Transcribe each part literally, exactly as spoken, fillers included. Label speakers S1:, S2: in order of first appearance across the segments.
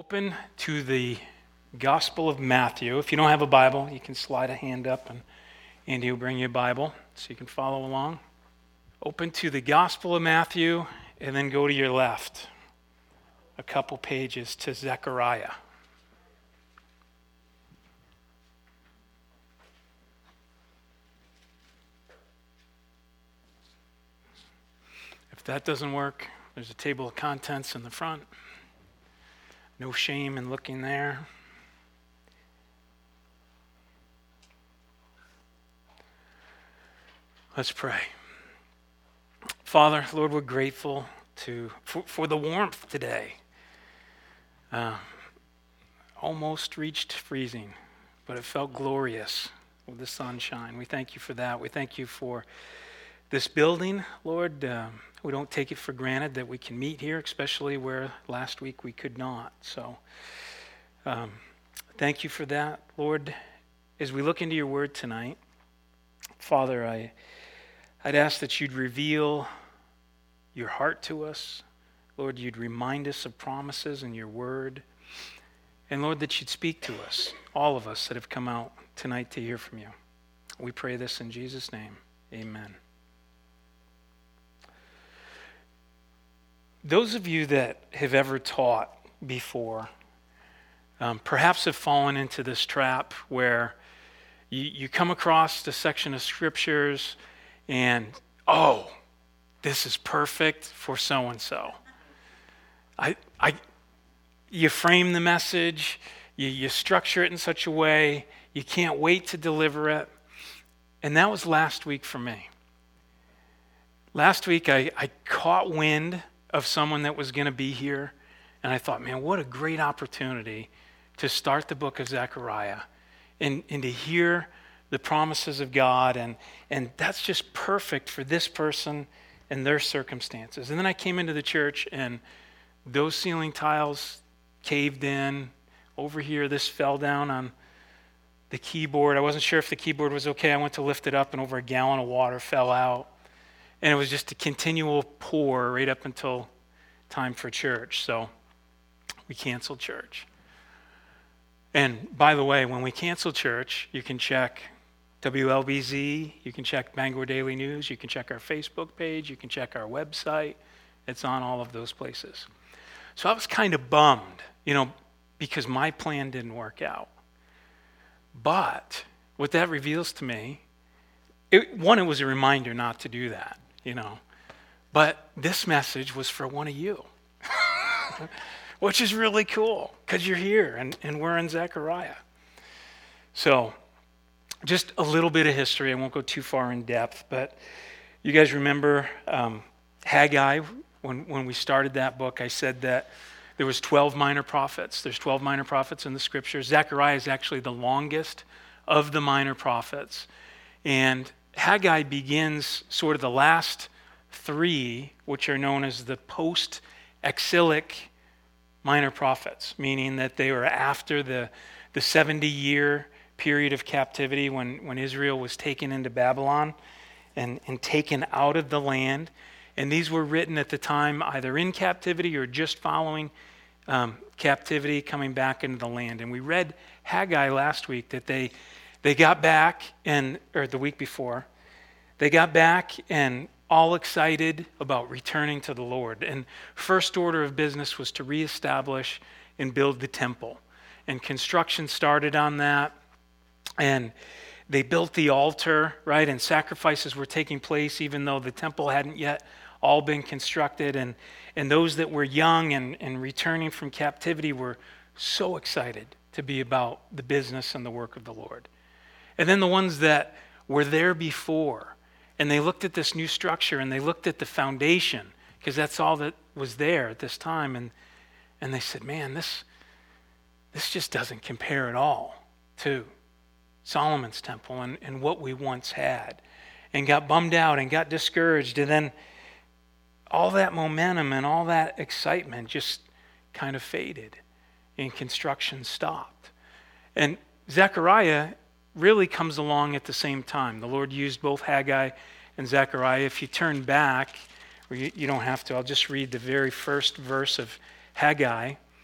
S1: open to the Gospel of Matthew. If you don't have a Bible, you can slide a hand up and Andy will bring you a Bible so you can follow along. Open to the Gospel of Matthew and then go to your left a couple pages to Zechariah. If that doesn't work, there's a table of contents in the front. No shame in looking there. Let's pray. Father, Lord, we're grateful to for, for the warmth today. Uh, almost reached freezing, but it felt glorious with the sunshine. We thank you for that. We thank you for this building, Lord. Um, we don't take it for granted that we can meet here, especially where last week we could not. So um, thank you for that, Lord. As we look into your word tonight, Father, I, I'd ask that you'd reveal your heart to us. Lord, you'd remind us of promises in your word. And Lord, that you'd speak to us, all of us that have come out tonight to hear from you. We pray this in Jesus' name. Amen. Those of you that have ever taught before um, perhaps have fallen into this trap where you, you come across a section of scriptures and, oh, this is perfect for so-and-so. I, I, you frame the message, you, you structure it in such a way, you can't wait to deliver it. And that was last week for me. Last week I, I caught wind of someone that was going to be here, and I thought, man, what a great opportunity to start the book of Zechariah and, and to hear the promises of God, and, and that's just perfect for this person and their circumstances. And then I came into the church, and those ceiling tiles caved in. Over here, this fell down on the keyboard. I wasn't sure if the keyboard was okay. I went to lift it up, and over a gallon of water fell out. And it was just a continual pour right up until time for church. So we canceled church. And by the way, when we cancel church, you can check W L B Z, you can check Bangor Daily News, you can check our Facebook page, you can check our website. It's on all of those places. So I was kind of bummed, you know, because my plan didn't work out. But what that reveals to me, it, one, it was a reminder not to do that. You know, but this message was for one of you, which is really cool because you're here and, and we're in Zechariah. So just a little bit of history. I won't go too far in depth, but you guys remember um, Haggai, when, when we started that book, I said that there was twelve minor prophets. There's twelve minor prophets in the scriptures. Zechariah is actually the longest of the minor prophets. And Haggai begins sort of the last three, which are known as the post-exilic minor prophets, meaning that they were after the, the seventy-year period of captivity when, when Israel was taken into Babylon and, and taken out of the land. And these were written at the time either in captivity or just following um, captivity, coming back into the land. And we read Haggai last week that they They got back, and or the week before, they got back and all excited about returning to the Lord. And first order of business was to reestablish and build the temple. And construction started on that. And they built the altar, right? And sacrifices were taking place even though the temple hadn't yet all been constructed. And, and those that were young and, and returning from captivity were so excited to be about the business and the work of the Lord. And then the ones that were there before, and they looked at this new structure, and they looked at the foundation, because that's all that was there at this time, and and they said, man, this, this just doesn't compare at all to Solomon's temple and, and what we once had, and got bummed out and got discouraged, and then all that momentum and all that excitement just kind of faded, and construction stopped. And Zechariah really comes along at the same time. The Lord used both Haggai and Zechariah. If you turn back, or you, you don't have to, I'll just read the very first verse of Haggai.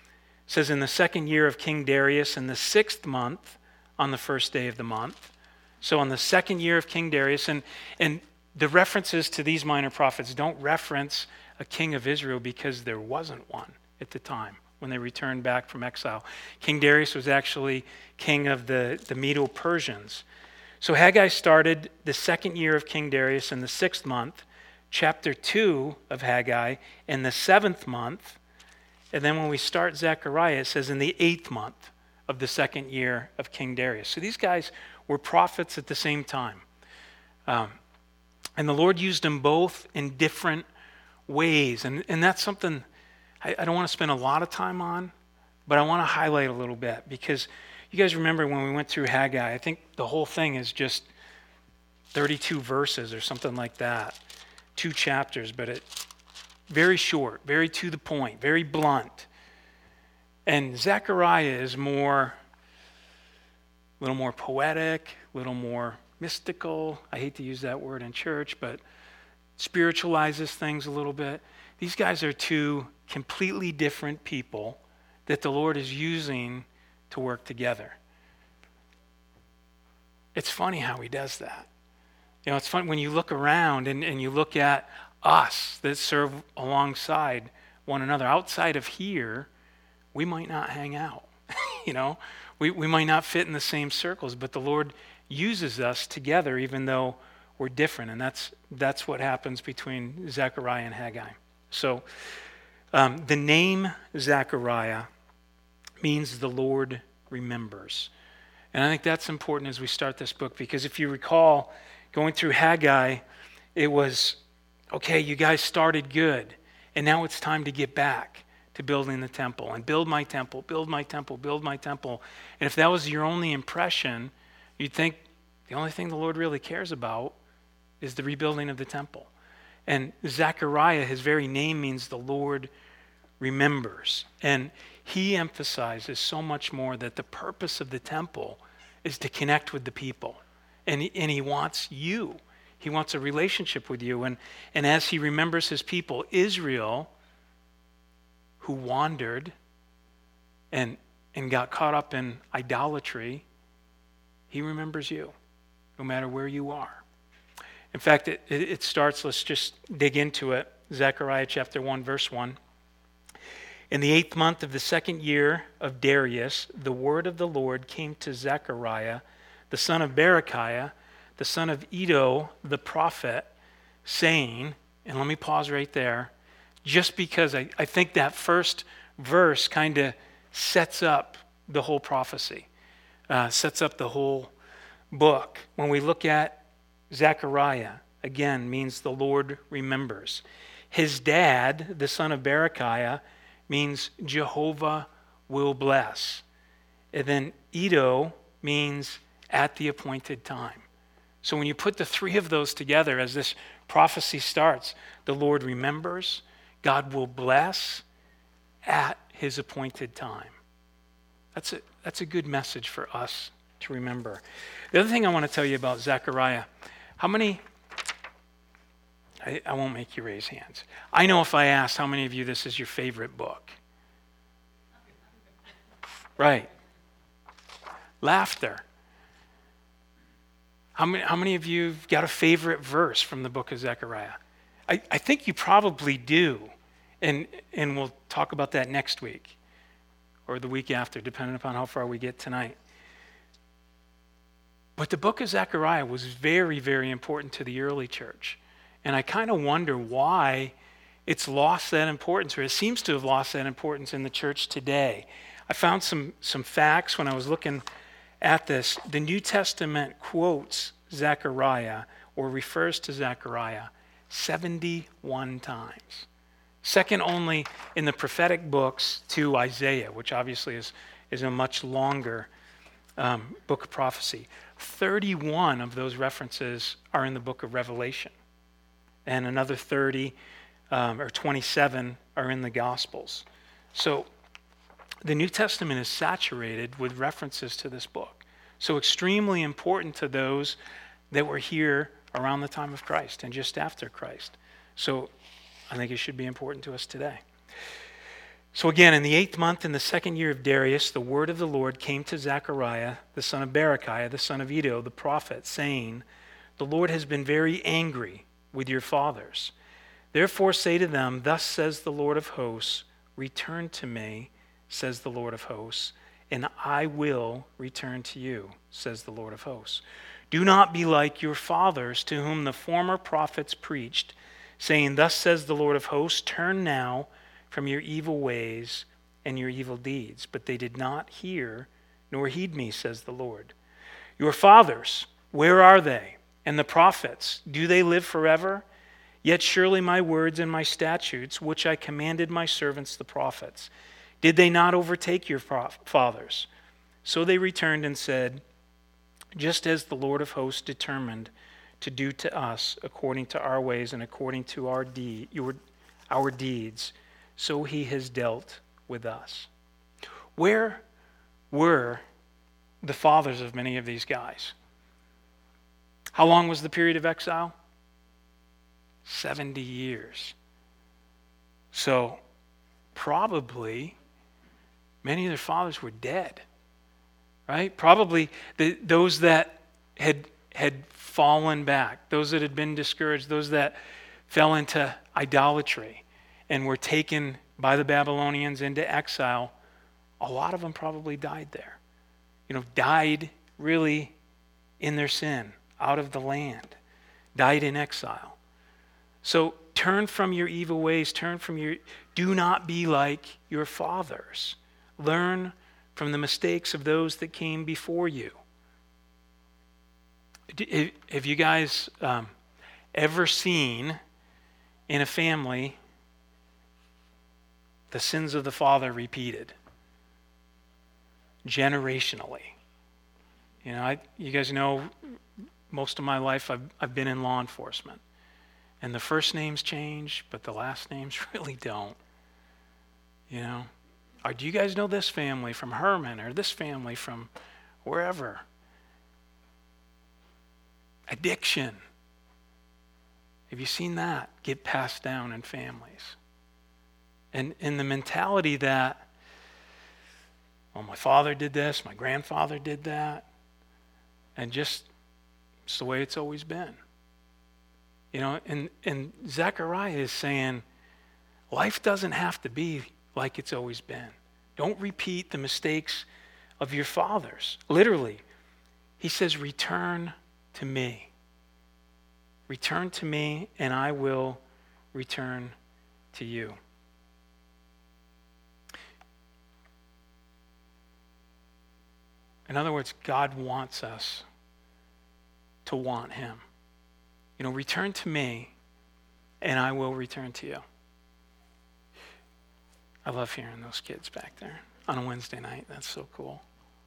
S1: says, in the second year of King Darius, in the sixth month, on the first day of the month. So on the second year of King Darius, and, and the references to these minor prophets don't reference a king of Israel because there wasn't one at the time when they returned back from exile. King Darius was actually king of the, the Medo-Persians. So Haggai started the second year of King Darius in the sixth month, chapter two of Haggai in the seventh month, and then when we start Zechariah, it says in the eighth month of the second year of King Darius. So these guys were prophets at the same time. Um, and the Lord used them both in different ways. And, and that's something I, I don't want to spend a lot of time on, but I want to highlight a little bit, because you guys remember when we went through Haggai, I think the whole thing is just thirty-two verses or something like that. Two chapters, but it very short, very to the point, very blunt. And Zechariah is more, a little more poetic, a little more mystical. I hate to use that word in church, but spiritualizes things a little bit. These guys are two completely different people that the Lord is using to work together. It's funny how he does that. You know, it's fun when you look around and, and you look at us that serve alongside one another. Outside of here, we might not hang out. you know, we, we might not fit in the same circles, but the Lord uses us together even though we're different. And that's that's what happens between Zechariah and Haggai. So um, the name Zechariah means the Lord remembers. And I think that's important as we start this book, because if you recall, going through Haggai, it was, okay, you guys started good, and now it's time to get back to building the temple, and build my temple, build my temple, build my temple. And if that was your only impression, you'd think the only thing the Lord really cares about is the rebuilding of the temple. And Zechariah, his very name means the Lord remembers. And he emphasizes so much more that the purpose of the temple is to connect with the people. And he, and he wants you. He wants a relationship with you. And, and as he remembers his people, Israel, who wandered and, and got caught up in idolatry, he remembers you, no matter where you are. In fact, it, it, it starts, let's just dig into it. Zechariah chapter one, verse one. In the eighth month of the second year of Darius, the word of the Lord came to Zechariah, the son of Berechiah, the son of Iddo, the prophet, saying, and let me pause right there, just because I, I think that first verse kind of sets up the whole prophecy, uh, sets up the whole book. When we look at Zechariah, again, means the Lord remembers. His dad, the son of Berechiah, means Jehovah will bless. And then Iddo means at the appointed time. So when you put the three of those together as this prophecy starts, the Lord remembers, God will bless at his appointed time. That's a, that's a good message for us to remember. The other thing I want to tell you about Zechariah, how many, I, I won't make you raise hands. I know if I asked how many of you this is your favorite book. Right. Laughter. How many, how many of you have got a favorite verse from the book of Zechariah? I, I think you probably do. And, and we'll talk about that next week or the week after, depending upon how far we get tonight. But the book of Zechariah was very, very important to the early church. And I kind of wonder why it's lost that importance, or it seems to have lost that importance in the church today. I found some, some facts when I was looking at this. The New Testament quotes Zechariah or refers to Zechariah seventy-one times. Second only in the prophetic books to Isaiah, which obviously is, is a much longer um, book of prophecy. thirty-one of those references are in the book of Revelation. And another thirty um, or twenty-seven are in the Gospels. So the New Testament is saturated with references to this book. So extremely important to those that were here around the time of Christ and just after Christ. So I think it should be important to us today. So again, in the eighth month, in the second year of Darius, the word of the Lord came to Zechariah, the son of Berechiah, the son of Iddo, the prophet, saying, "The Lord has been very angry with your fathers. Therefore say to them, thus says the Lord of hosts, return to me, says the Lord of hosts, and I will return to you, says the Lord of hosts. Do not be like your fathers, to whom the former prophets preached, saying, thus says the Lord of hosts, turn now from your evil ways and your evil deeds. But they did not hear nor heed me, says the Lord. Your fathers, where are they? And the prophets, do they live forever? Yet surely my words and my statutes, which I commanded my servants the prophets, did they not overtake your fathers? So they returned and said, just as the Lord of hosts determined to do to us according to our ways and according to our deed, your, our deeds, so he has dealt with us." Where were the fathers of many of these guys? How long was the period of exile? seventy years. So probably many of their fathers were dead, right? Probably the, those that had had fallen back, those that had been discouraged, those that fell into idolatry and were taken by the Babylonians into exile, a lot of them probably died there. You know, died really in their sin, out of the land, died in exile. So turn from your evil ways, turn from your, do not be like your fathers. Learn from the mistakes of those that came before you. Have you guys um, ever seen in a family the sins of the father repeated generationally? You know, I, you guys know most of my life I've, I've been in law enforcement. And the first names change, but the last names really don't. You know, or do you guys know this family from Herman or this family from wherever? Addiction. Have you seen that get passed down in families? And in the mentality that, well, my father did this, my grandfather did that, and just it's the way it's always been. You know, and, and Zechariah is saying, life doesn't have to be like it's always been. Don't repeat the mistakes of your fathers. Literally, he says, return to me. Return to me, and I will return to you. In other words, God wants us to want him. You know, return to me, and I will return to you. I love hearing those kids back there on a Wednesday night. That's so cool.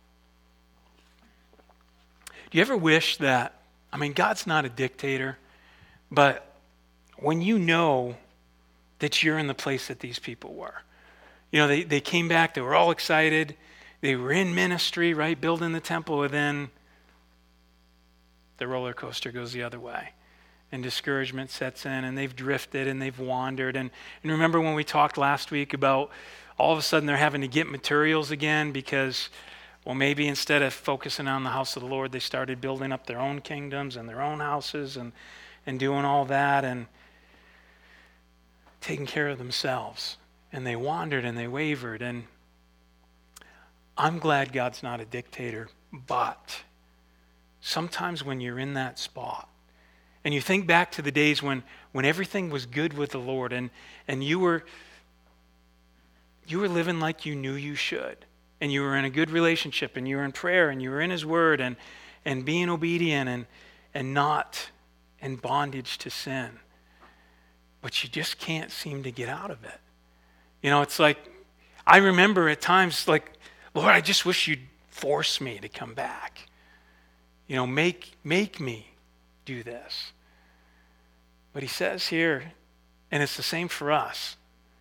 S1: Do you ever wish that, I mean, God's not a dictator, but when you know that you're in the place that these people were, you know, they, they came back, they were all excited, they were in ministry, right, building the temple, and then the roller coaster goes the other way. And discouragement sets in, and they've drifted and they've wandered. And, and remember when we talked last week about all of a sudden they're having to get materials again because, well, maybe instead of focusing on the house of the Lord, they started building up their own kingdoms and their own houses and, and doing all that and taking care of themselves. And they wandered and they wavered. And I'm glad God's not a dictator, but sometimes when you're in that spot, and you think back to the days when, when everything was good with the Lord and, and you were you were living like you knew you should, and you were in a good relationship, and you were in prayer, and you were in his word, and, and being obedient and, and not in bondage to sin. But you just can't seem to get out of it. You know, it's like, I remember at times like, Lord, I just wish you'd force me to come back. You know, make make me do this. But he says here, and it's the same for us,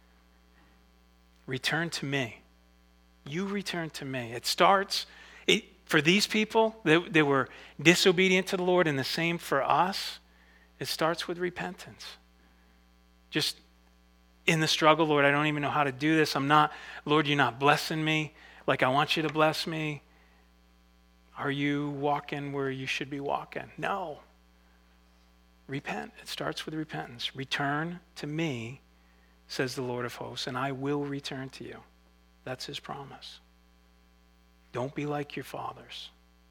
S1: return to me. You return to me. It starts, it, for these people, they, they were disobedient to the Lord, and the same for us. It starts with repentance. Just in the struggle, Lord, I don't even know how to do this. I'm not, Lord, you're not blessing me like I want you to bless me. Are you walking where you should be walking? No. Repent. It starts with repentance. Return to me, says the Lord of hosts, and I will return to you. That's his promise. Don't be like your fathers.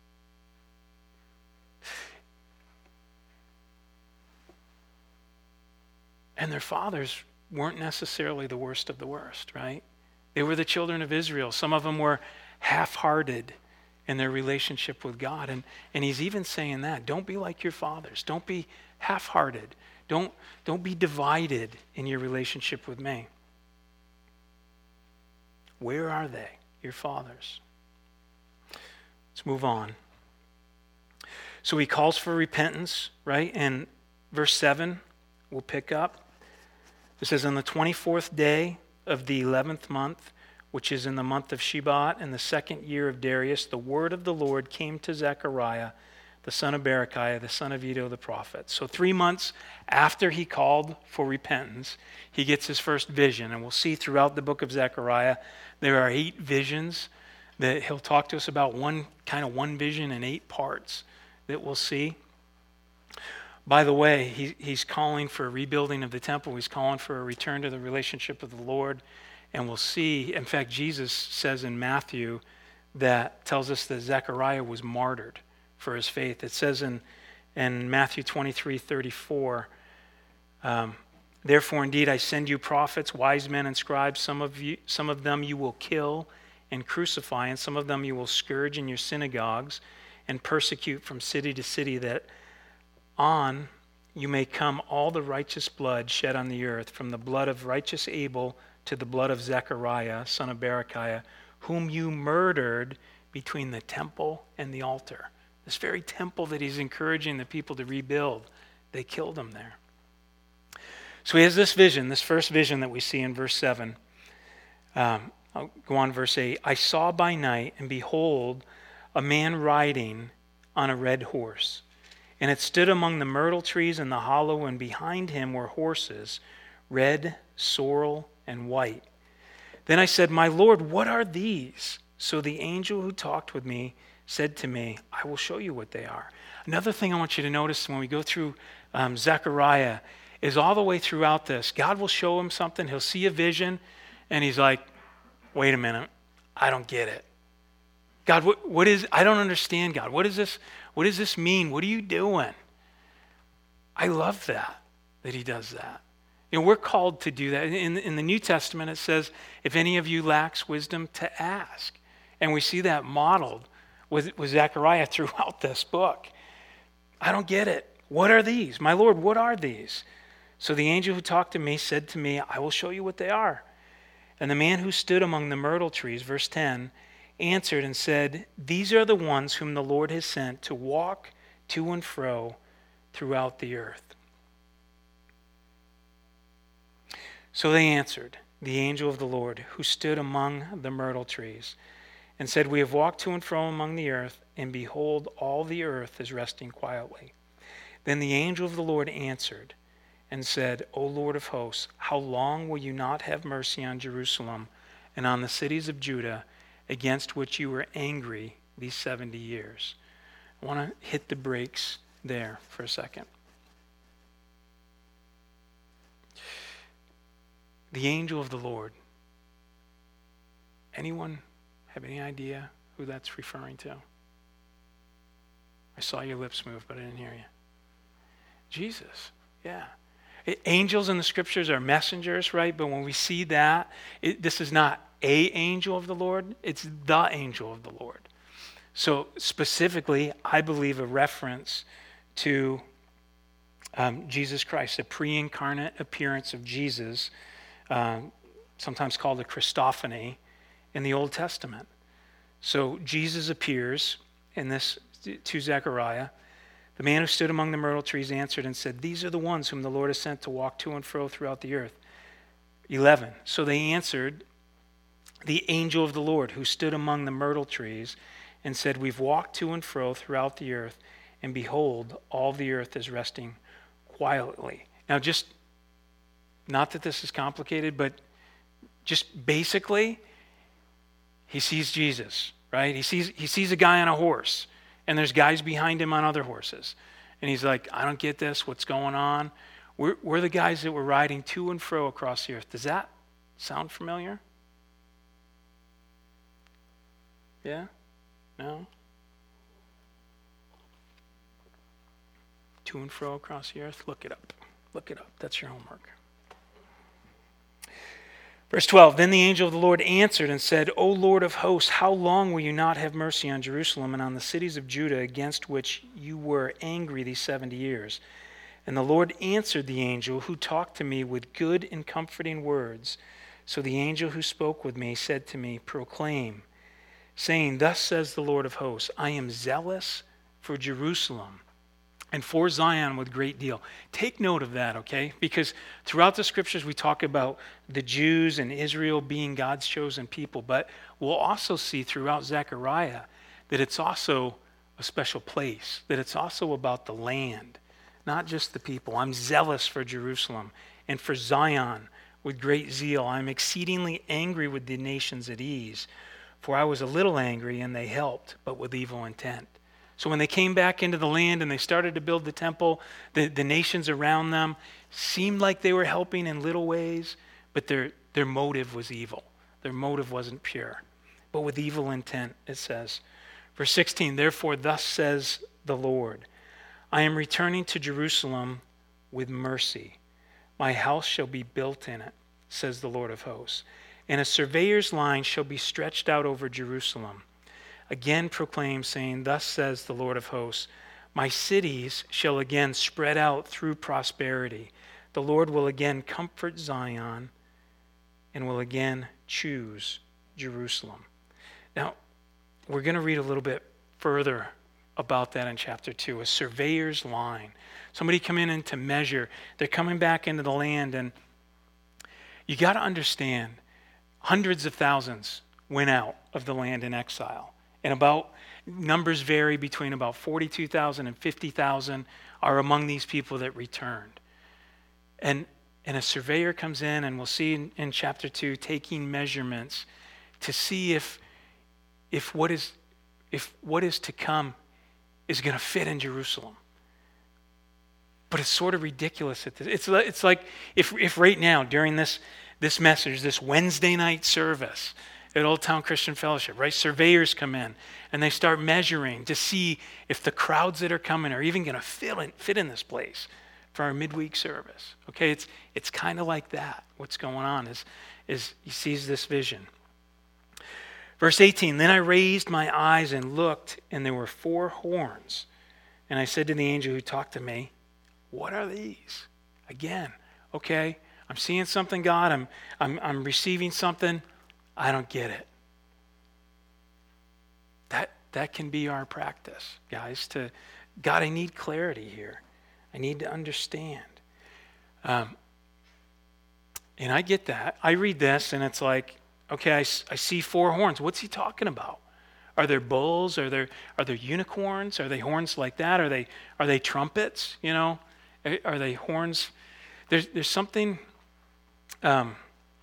S1: And their fathers weren't necessarily the worst of the worst, right? They were the children of Israel. Some of them were half-hearted in their relationship with God. And, and he's even saying that. Don't be like your fathers. Don't be half-hearted. Don't, don't be divided in your relationship with me. Where are they, your fathers? Let's move on. So he calls for repentance, right? And verse seven, we'll pick up. It says, on the twenty-fourth day of the eleventh month, which is in the month of Shebat, in the second year of Darius, the word of the Lord came to Zechariah, the son of Berechiah, the son of Iddo the prophet. So three months after he called for repentance, he gets his first vision. And we'll see throughout the book of Zechariah, there are eight visions that he'll talk to us about, one kind of one vision in eight parts that we'll see. By the way, he, he's calling for a rebuilding of the temple. He's calling for a return to the relationship with the Lord. And we'll see, in fact, Jesus says in Matthew that tells us that Zechariah was martyred for his faith. It says in, in Matthew twenty-three thirty-four, um, therefore indeed I send you prophets, wise men and scribes. Some of you, some of them you will kill and crucify, and some of them you will scourge in your synagogues and persecute from city to city, that on you may come all the righteous blood shed on the earth, from the blood of righteous Abel to the blood of Zechariah, son of Berechiah, whom you murdered between the temple and the altar. This very temple that he's encouraging the people to rebuild, they killed him there. So he has this vision, this first vision that we see in verse seven. Um, I'll go on verse eight. I saw by night, and behold, a man riding on a red horse. And it stood among the myrtle trees in the hollow, and behind him were horses, red, sorrel, and white. Then I said, my Lord, what are these? So the angel who talked with me said to me, I will show you what they are. Another thing I want you to notice when we go through um, Zechariah is all the way throughout this, God will show him something. He'll see a vision, and he's like, wait a minute, I don't get it. God, what, what is, I don't understand, God. What is this? What does this mean? What are you doing? I love that, that he does that. You know, we're called to do that. In, in the New Testament, it says, if any of you lacks wisdom, to ask. And we see that modeled with, with Zechariah throughout this book. I don't get it. What are these? My Lord, what are these? So the angel who talked to me said to me, I will show you what they are. And the man who stood among the myrtle trees, verse ten, answered and said, these are the ones whom the Lord has sent to walk to and fro throughout the earth. So they answered the angel of the Lord who stood among the myrtle trees and said, we have walked to and fro among the earth, and behold, all the earth is resting quietly. Then the angel of the Lord answered and said, O Lord of hosts, how long will you not have mercy on Jerusalem and on the cities of Judah, against which you were angry these seventy years? I want to hit the brakes there for a second. The angel of the Lord. Anyone have any idea who that's referring to? I saw your lips move, but I didn't hear you. Jesus, yeah. It, angels in the scriptures are messengers, right? But when we see that, it, this is not a angel of the Lord, it's the angel of the Lord. So specifically, I believe a reference to um, Jesus Christ, a pre-incarnate appearance of Jesus, um, sometimes called a Christophany in the Old Testament. So Jesus appears in this to Zechariah. The man who stood among the myrtle trees answered and said, these are the ones whom the Lord has sent to walk to and fro throughout the earth. eleven. So they answered the angel of the Lord who stood among the myrtle trees and said, we've walked to and fro throughout the earth, and behold, all the earth is resting quietly. Now just not that this is complicated, but just basically, he sees Jesus, right? He sees he sees a guy on a horse, and there's guys behind him on other horses. And he's like, I don't get this. What's going on? We're, we're the guys that were riding to and fro across the earth. Does that sound familiar? Yeah? No? To and fro across the earth? Look it up. Look it up. That's your homework. Verse twelve, then the angel of the Lord answered and said, O Lord of hosts, how long will you not have mercy on Jerusalem and on the cities of Judah against which you were angry these seventy years? And the Lord answered the angel who talked to me with good and comforting words. So the angel who spoke with me said to me, proclaim, saying, thus says the Lord of hosts, I am zealous for Jerusalem and for Zion with great deal. Take note of that, okay? Because throughout the scriptures we talk about the Jews and Israel being God's chosen people, but we'll also see throughout Zechariah that it's also a special place, that it's also about the land, not just the people. I'm zealous for Jerusalem and for Zion with great zeal. I'm exceedingly angry with the nations at ease, for I was a little angry and they helped, but with evil intent. So when they came back into the land and they started to build the temple, the, the nations around them seemed like they were helping in little ways, but their, their motive was evil. Their motive wasn't pure, but with evil intent, it says. Verse sixteen, therefore thus says the Lord, I am returning to Jerusalem with mercy. My house shall be built in it, says the Lord of hosts, and a surveyor's line shall be stretched out over Jerusalem. Again proclaim, saying, thus says the Lord of hosts, my cities shall again spread out through prosperity. The Lord will again comfort Zion and will again choose Jerusalem. Now, we're going to read a little bit further about that in chapter two, a surveyor's line. Somebody come in and to measure. They're coming back into the land, and you got to understand, hundreds of thousands went out of the land in exile. And about, numbers vary between about forty-two thousand and fifty thousand are among these people that returned. And, and a surveyor comes in, and we'll see in, in chapter two, taking measurements to see if, if, what is, if what is to come is going to fit in Jerusalem. But it's sort of ridiculous. At this. It's, it's like if, if right now, during this, this message, this Wednesday night service, at Old Town Christian Fellowship, right? Surveyors come in and they start measuring to see if the crowds that are coming are even going to fit in, fit in this place for our midweek service. Okay, it's it's kind of like that. What's going on is, is he sees this vision. Verse eighteen, then I raised my eyes and looked, and there were four horns. And I said to the angel who talked to me, what are these? Again, okay, I'm seeing something, God. I'm I'm I'm receiving something. I don't get it. That that can be our practice, guys. To God, I need clarity here. I need to understand. Um, and I get that. I read this, and it's like, okay, I, I see four horns. What's he talking about? Are there bulls? Are there are there unicorns? Are they horns like that? Are they are they trumpets? You know, are, are they horns? There's there's something. Um,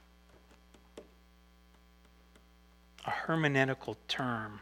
S1: a hermeneutical term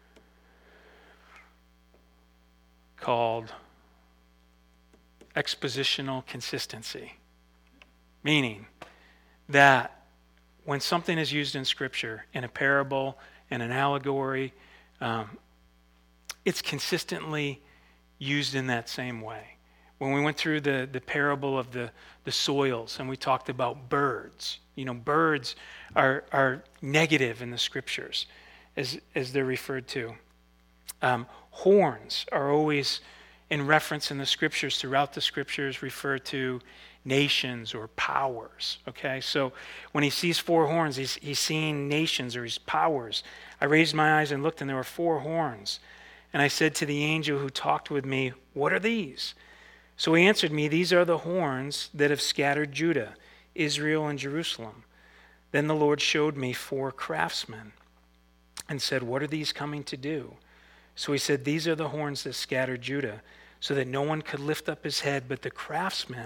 S1: called expositional consistency, meaning that when something is used in Scripture, in a parable, in an allegory, um, it's consistently used in that same way. When we went through the, the parable of the, the soils and we talked about birds, you know, birds are are negative in the Scriptures as, as they're referred to. Um, horns are always in reference in the Scriptures, throughout the Scriptures, refer to nations or powers, okay? So when he sees four horns, he's, he's seeing nations or his powers. I raised my eyes and looked, and there were four horns. And I said to the angel who talked with me, what are these? So he answered me, these are the horns that have scattered Judah, Israel, and Jerusalem. Then the Lord showed me four craftsmen and said, what are these coming to do? So he said, these are the horns that scattered Judah, so that no one could lift up his head, but the craftsmen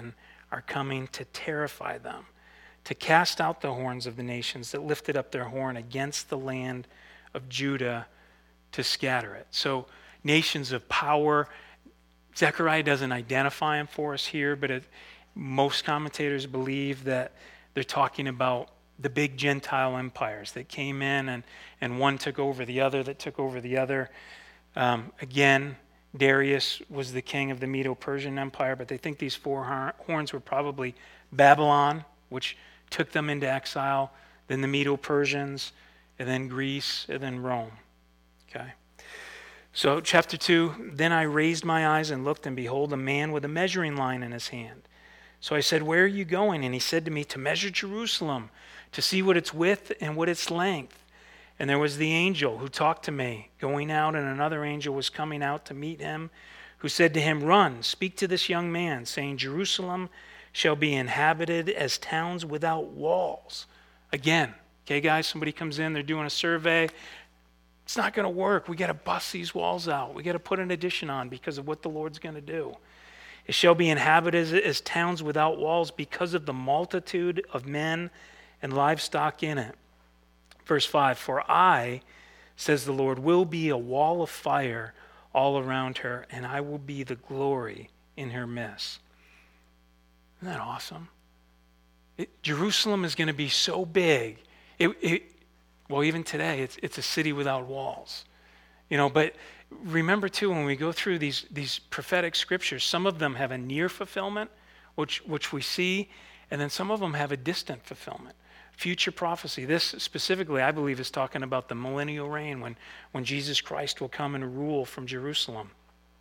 S1: are coming to terrify them, to cast out the horns of the nations that lifted up their horn against the land of Judah, to scatter it. So nations of power. Zechariah doesn't identify them for us here, but it, most commentators believe that they're talking about the big Gentile empires that came in and, and one took over the other, that took over the other. Um, again, Darius was the king of the Medo-Persian Empire, but they think these four horns were probably Babylon, which took them into exile, then the Medo-Persians, and then Greece, and then Rome. Okay. So chapter two, then I raised my eyes and looked, and behold, a man with a measuring line in his hand. So I said, where are you going? And he said to me, to measure Jerusalem, to see what its width and what its length. And there was the angel who talked to me going out, and another angel was coming out to meet him, who said to him, run, speak to this young man, saying, Jerusalem shall be inhabited as towns without walls. Again, okay, guys, somebody comes in, they're doing a survey. It's not going to work. We got to bust these walls out. We got to put an addition on because of what the Lord's going to do. It shall be inhabited as, as towns without walls because of the multitude of men and livestock in it. Verse five, for I, says the Lord, will be a wall of fire all around her, and I will be the glory in her midst. Isn't that awesome? It, Jerusalem is going to be so big. It, it, well, even today, it's it's a city without walls. You know, but remember too, when we go through these these prophetic scriptures, some of them have a near fulfillment, which which we see, and then some of them have a distant fulfillment. Future prophecy. This specifically, I believe, is talking about the millennial reign when, when Jesus Christ will come and rule from Jerusalem.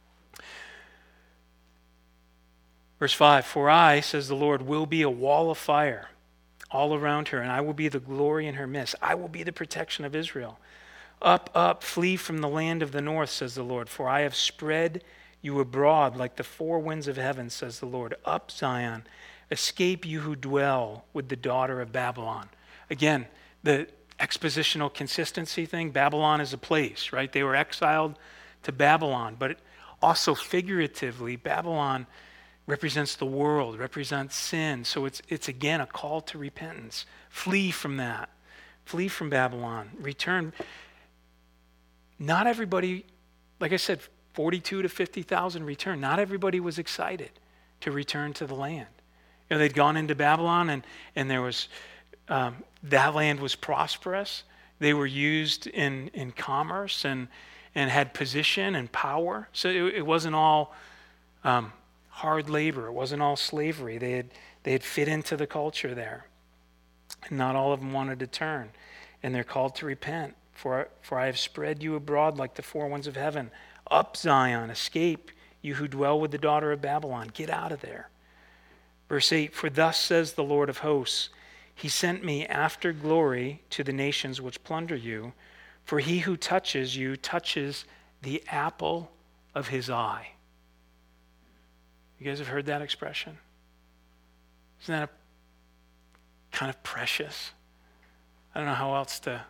S1: Verse five, for I, says the Lord, will be a wall of fire all around her, and I will be the glory in her midst. I will be the protection of Israel. Up, up, flee from the land of the north, says the Lord, for I have spread you abroad like the four winds of heaven, says the Lord. Up, Zion, escape you who dwell with the daughter of Babylon. Again, the expositional consistency thing, Babylon is a place, right? They were exiled to Babylon, but also figuratively, Babylon represents the world, represents sin. So it's it's again a call to repentance. Flee from that. Flee from Babylon. Return. Not everybody, like I said, forty-two to fifty thousand return. Not everybody was excited to return to the land. You know, they'd gone into Babylon, and, and there was, um, that land was prosperous. They were used in, in commerce and, and had position and power. So it, it wasn't all um, hard labor. It wasn't all slavery. They had, they had fit into the culture there. And not all of them wanted to turn. And they're called to repent. For, for I have spread you abroad like the four winds of heaven. Up, Zion, escape, you who dwell with the daughter of Babylon. Get out of there. Verse eight, for thus says the Lord of hosts, he sent me after glory to the nations which plunder you, for he who touches you touches the apple of his eye. You guys have heard that expression? Isn't that a, kind of precious? I don't know how else to,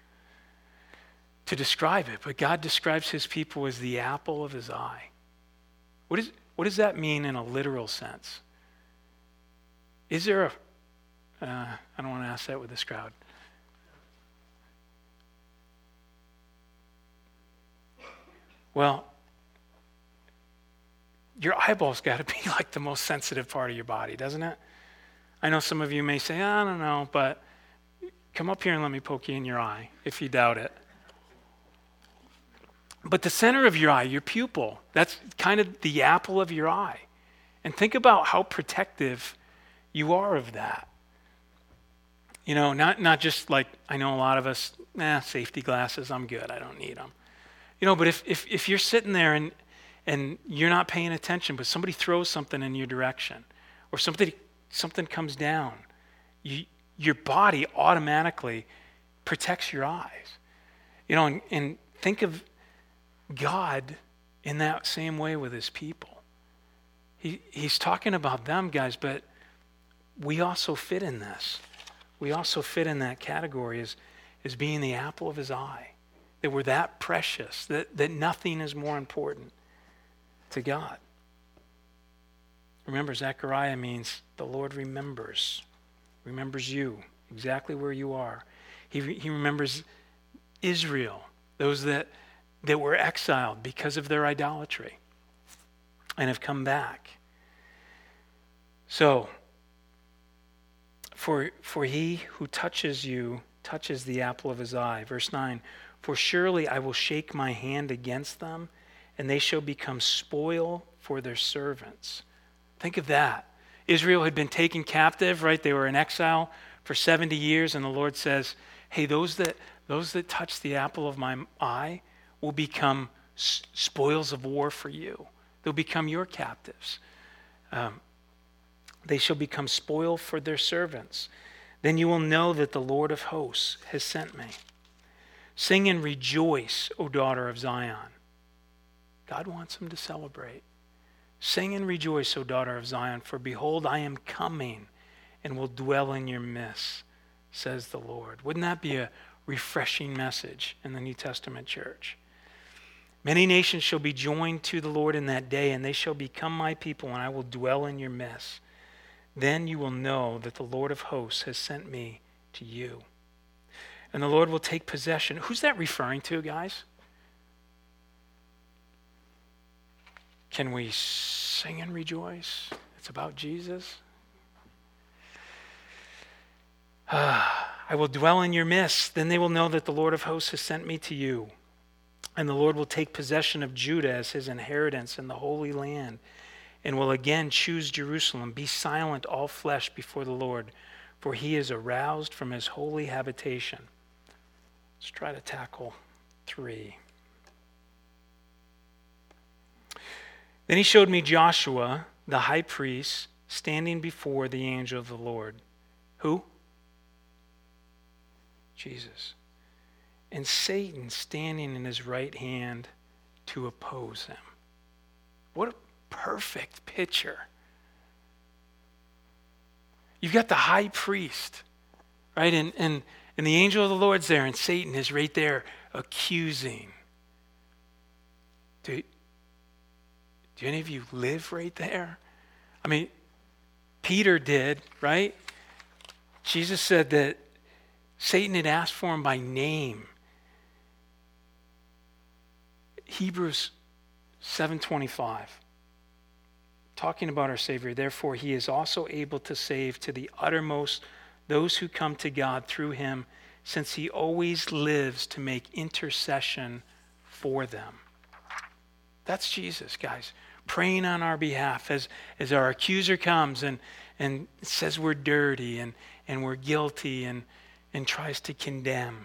S1: to describe it, but God describes his people as the apple of his eye. What, is, what does that mean in a literal sense? Is there a, uh, I don't want to ask that with this crowd. Well, your eyeball's got to be like the most sensitive part of your body, doesn't it? I know some of you may say, I don't know, but come up here and let me poke you in your eye if you doubt it. But the center of your eye, your pupil, that's kind of the apple of your eye. And think about how protective you are of that. You know, not not just like, I know a lot of us, nah, safety glasses, I'm good, I don't need them. You know, but if if, if you're sitting there and, and you're not paying attention, but somebody throws something in your direction, or something, something comes down, you, your body automatically protects your eyes. You know, and, and think of God in that same way with his people. He He's talking about them, guys, but we also fit in this. We also fit in that category as, as being the apple of his eye. That we're that precious, that, that nothing is more important to God. Remember, Zechariah means the Lord remembers, remembers you, exactly where you are. He, he remembers Israel, those that, that were exiled because of their idolatry and have come back. So, for, for he who touches you touches the apple of his eye. Verse nine, for surely I will shake my hand against them, and they shall become spoil for their servants. Think of that. Israel had been taken captive, right? They were in exile for seventy years, and the Lord says, hey, those that those that touch the apple of my eye will become s- spoils of war for you. They'll become your captives. Um, they shall become spoil for their servants. Then you will know that the Lord of hosts has sent me. Sing and rejoice, O daughter of Zion. God wants them to celebrate. Sing and rejoice, O daughter of Zion, for behold, I am coming and will dwell in your midst, says the Lord. Wouldn't that be a refreshing message in the New Testament church? Many nations shall be joined to the Lord in that day, and they shall become my people, and I will dwell in your midst. Then you will know that the Lord of hosts has sent me to you. And the Lord will take possession. Who's that referring to, guys? Can we sing and rejoice? It's about Jesus. Ah, I will dwell in your midst. Then they will know that the Lord of hosts has sent me to you. And the Lord will take possession of Judah as his inheritance in the Holy Land, and will again choose Jerusalem. Be silent, all flesh, before the Lord, for he is aroused from his holy habitation. Let's try to tackle three. Then he showed me Joshua, the high priest, standing before the angel of the Lord. Who? Jesus. And Satan standing in his right hand to oppose him. What a perfect picture. You've got the high priest, right? And, and, and the angel of the Lord's there, and Satan is right there accusing. Do, do any of you live right there? I mean, Peter did, right? Jesus said that Satan had asked for him by name. Hebrews seven twenty-five, talking about our Savior. Therefore, he is also able to save to the uttermost those who come to God through him, since he always lives to make intercession for them. That's Jesus, guys, praying on our behalf as, as our accuser comes and, and says we're dirty and, and we're guilty and, and tries to condemn.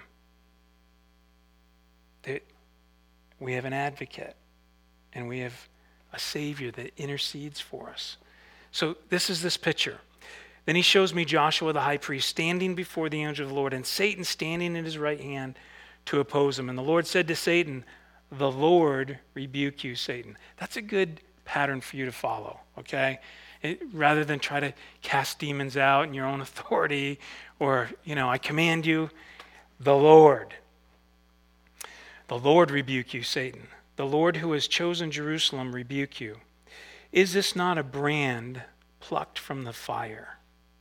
S1: That we have an advocate, and we have a Savior that intercedes for us. So this is this picture. Then he shows me Joshua the high priest standing before the angel of the Lord, and Satan standing at his right hand to oppose him. And the Lord said to Satan, the Lord rebuke you, Satan. That's a good pattern for you to follow, okay? It, rather than try to cast demons out in your own authority, or, you know, I command you, the Lord. The Lord rebuke you, Satan. The Lord who has chosen Jerusalem rebuke you. Is this not a brand plucked from the fire?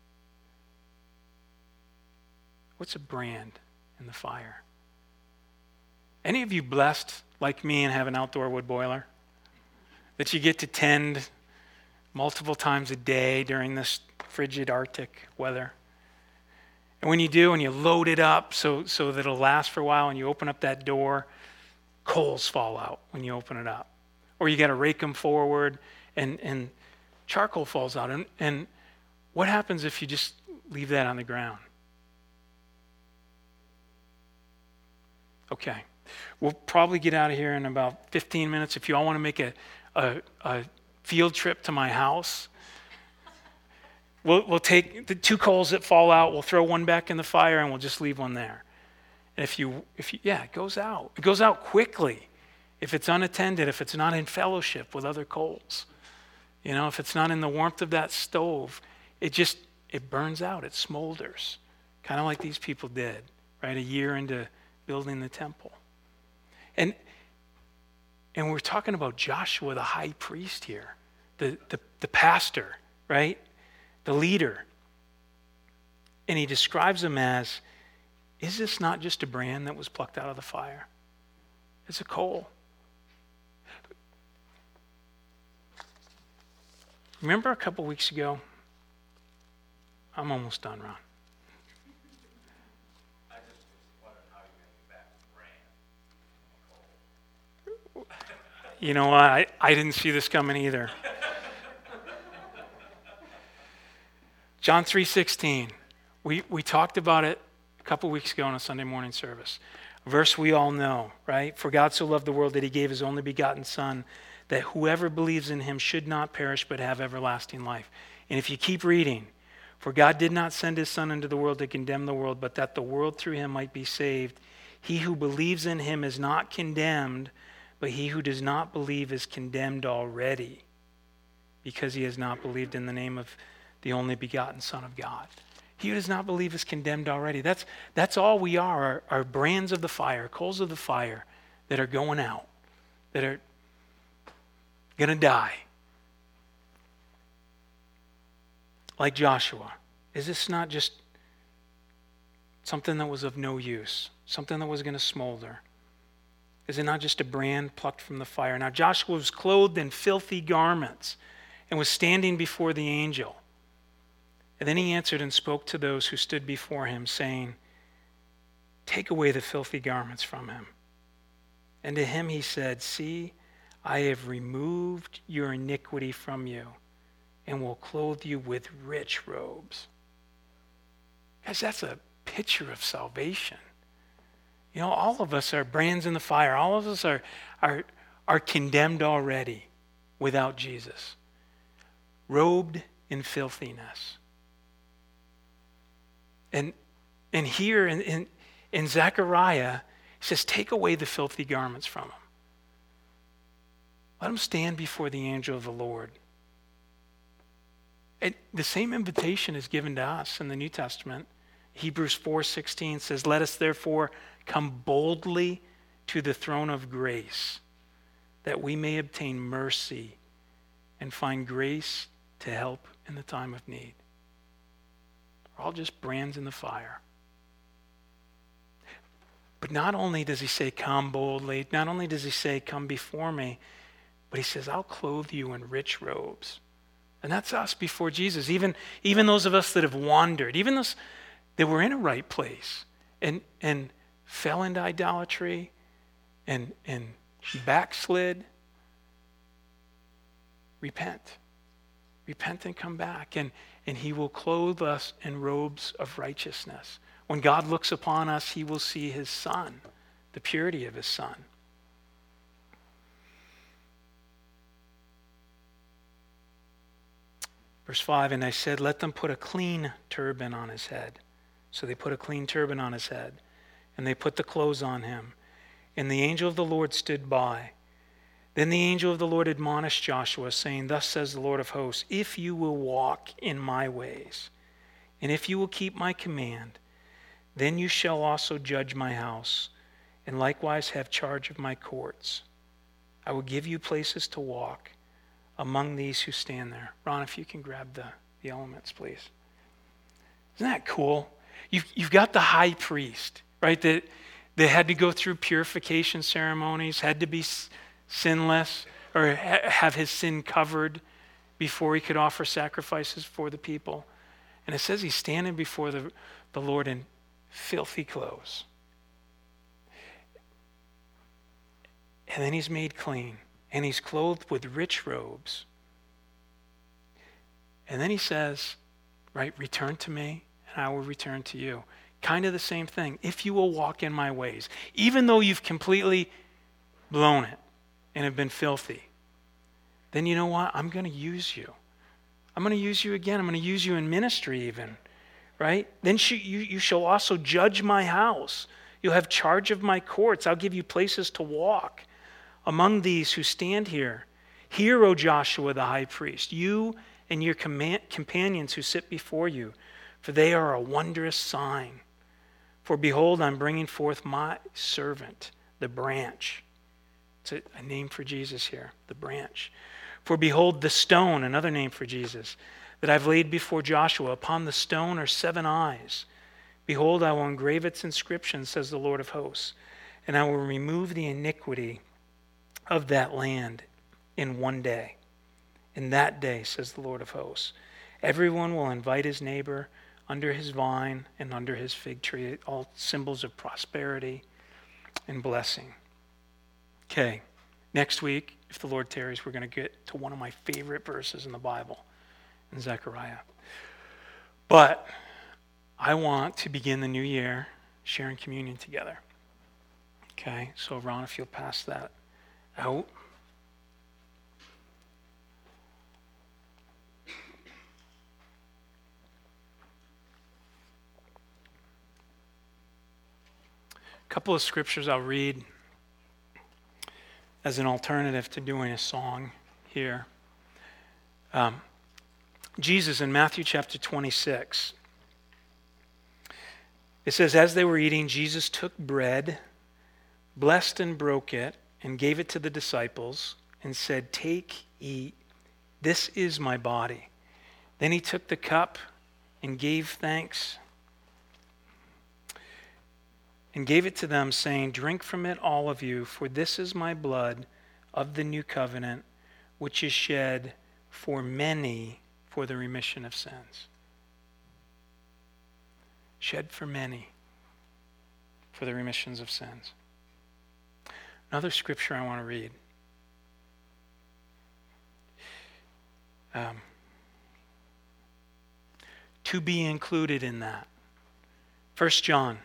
S1: What's a brand in the fire? Any of you blessed like me and have an outdoor wood boiler that you get to tend multiple times a day during this frigid Arctic weather? And when you do, and you load it up so, so that it'll last for a while, and you open up that door, coals fall out when you open it up. Or you got to rake them forward, and, and charcoal falls out. And, and what happens if you just leave that on the ground? Okay. We'll probably get out of here in about fifteen minutes. If you all want to make a, a, a field trip to my house, we'll, we'll take the two coals that fall out, we'll throw one back in the fire, and we'll just leave one there. And if you, if you, yeah, it goes out. It goes out quickly if it's unattended, if it's not in fellowship with other coals. You know, if it's not in the warmth of that stove, it just, it burns out, it smolders. Kind of like these people did, right? A year into building the temple. And and we're talking about Joshua, the high priest here, the, the, the the pastor, right? The leader. And he describes him as, is this not just a brand that was plucked out of the fire? It's a coal. Remember a couple weeks ago? I'm almost done, Ron.
S2: I just was wondering how you're going to get back to brand.
S1: You know what? I, I didn't see this coming either. John three sixteen. We, we talked about it a couple weeks ago in a Sunday morning service. A verse we all know, right? For God so loved the world that he gave his only begotten Son, that whoever believes in him should not perish but have everlasting life. And if you keep reading, for God did not send his Son into the world to condemn the world, but that the world through him might be saved. He who believes in him is not condemned, but he who does not believe is condemned already, because he has not believed in the name of the only begotten Son of God. He who does not believe is condemned already. That's, that's all we are, are, are brands of the fire, coals of the fire that are going out, that are going to die. Like Joshua. Is this not just something that was of no use, something that was going to smolder? Is it not just a brand plucked from the fire? Now Joshua was clothed in filthy garments and was standing before the angel. And then he answered and spoke to those who stood before him, saying, take away the filthy garments from him. And to him he said, see, I have removed your iniquity from you and will clothe you with rich robes. Guys, that's a picture of salvation. You know, all of us are brands in the fire. All of us are, are, are condemned already without Jesus. Robed in filthiness. And, and here in, in, in Zechariah, he says, take away the filthy garments from him. Let him stand before the angel of the Lord. And the same invitation is given to us in the New Testament. Hebrews four sixteen says, let us therefore come boldly to the throne of grace, that we may obtain mercy and find grace to help in the time of need. We're all just brands in the fire. But not only does he say, come boldly, not only does he say, come before me, but he says, I'll clothe you in rich robes. And that's us before Jesus. Even, even those of us that have wandered, even those that were in a right place and, and fell into idolatry and, and backslid, repent. Repent and come back. And, and he will clothe us in robes of righteousness. When God looks upon us, he will see his Son, the purity of his Son. Verse five, and I said, let them put a clean turban on his head. So they put a clean turban on his head, and they put the clothes on him. And the angel of the Lord stood by. Then the angel of the Lord admonished Joshua, saying, thus says the Lord of hosts, if you will walk in my ways, and if you will keep my command, then you shall also judge my house, and likewise have charge of my courts. I will give you places to walk among these who stand there. Ron, if you can grab the, the elements, please. Isn't that cool? You've, you've got the high priest, right, that, that had to go through purification ceremonies, had to be sinless, or ha- have his sin covered before he could offer sacrifices for the people. And it says he's standing before the, the Lord in filthy clothes. And then he's made clean, and he's clothed with rich robes. And then he says, right, return to me, and I will return to you. Kind of the same thing. If you will walk in my ways, even though you've completely blown it and have been filthy, then you know what? I'm going to use you. I'm going to use you again. I'm going to use you in ministry even, right? Then you, you shall also judge my house. You'll have charge of my courts. I'll give you places to walk among these who stand here. Hear, O Joshua the high priest, you and your command, companions who sit before you, for they are a wondrous sign. For behold, I'm bringing forth my servant, the branch. It's a, a name for Jesus here, the branch. For behold, the stone, another name for Jesus, that I've laid before Joshua, upon the stone are seven eyes. Behold, I will engrave its inscription, says the Lord of hosts, and I will remove the iniquity of that land in one day. In that day, says the Lord of hosts, everyone will invite his neighbor under his vine and under his fig tree, all symbols of prosperity and blessing. Okay, next week, if the Lord tarries, we're going to get to one of my favorite verses in the Bible, in Zechariah. But I want to begin the new year sharing communion together. Okay, so Ron, if you'll pass that out. A couple of scriptures I'll read as an alternative to doing a song here. Um, Jesus in Matthew chapter twenty-six. It says, as they were eating, Jesus took bread, blessed and broke it, and gave it to the disciples, and said, take, eat, this is my body. Then he took the cup and gave thanks, and gave it to them, saying, drink from it, all of you, for this is my blood of the new covenant, which is shed for many for the remission of sins. Shed for many for the remissions of sins. Another scripture I want to read. Um, to be included in that. First John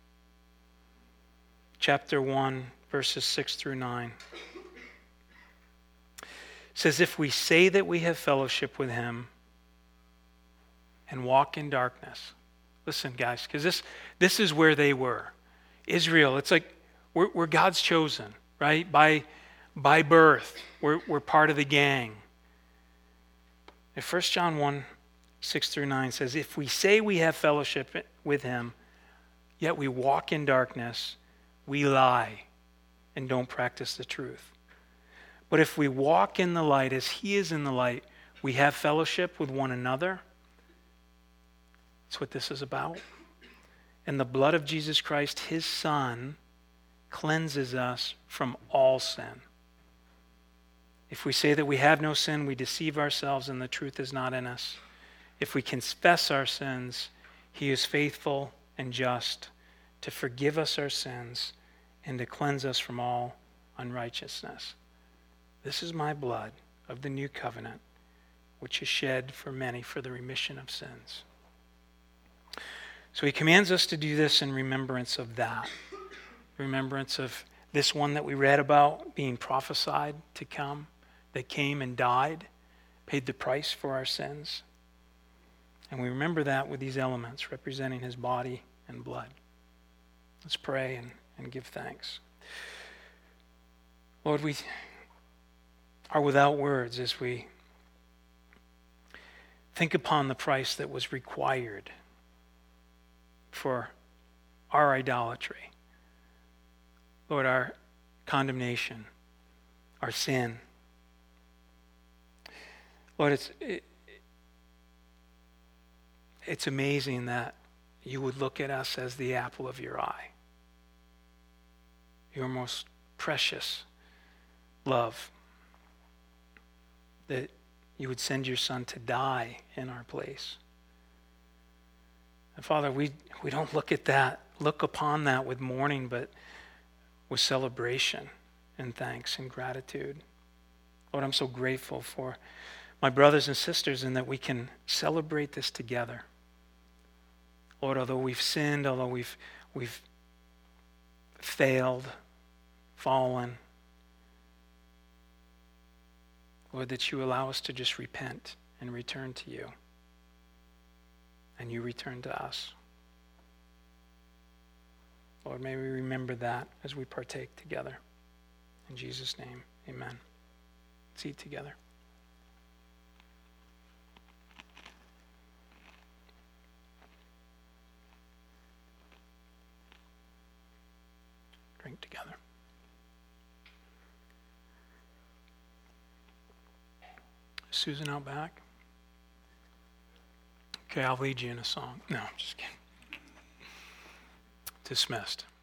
S1: chapter one, verses six through nine. It says, if we say that we have fellowship with him and walk in darkness. Listen, guys, because this, this is where they were. Israel, it's like we're, we're God's chosen, right? By, by birth, we're, we're part of the gang. And First John one, six through nine says, if we say we have fellowship with him, yet we walk in darkness, we lie and don't practice the truth. But if we walk in the light as he is in the light, we have fellowship with one another. That's what this is about. And the blood of Jesus Christ, his Son, cleanses us from all sin. If we say that we have no sin, we deceive ourselves and the truth is not in us. If we confess our sins, he is faithful and just to forgive us our sins and to cleanse us from all unrighteousness. This is my blood of the new covenant, which is shed for many for the remission of sins. So he commands us to do this in remembrance of that. Remembrance of this one that we read about being prophesied to come, that came and died, paid the price for our sins. And we remember that with these elements representing his body and blood. Let's pray and, and give thanks. Lord, we are without words as we think upon the price that was required for our idolatry. Lord, our condemnation, our sin. Lord, it's it, it's amazing that you would look at us as the apple of your eye. Your most precious love. That you would send your Son to die in our place. And Father, we, we don't look at that, look upon that with mourning, but with celebration and thanks and gratitude. Lord, I'm so grateful for my brothers and sisters and that we can celebrate this together. Lord, although we've sinned, although we've we've failed, fallen, Lord, that you allow us to just repent and return to you. And you return to us. Lord, may we remember that as we partake together. In Jesus' name, amen. Let's eat together. Drink together. Susan out back? Okay, I'll lead you in a song. No, I'm just kidding. Dismissed.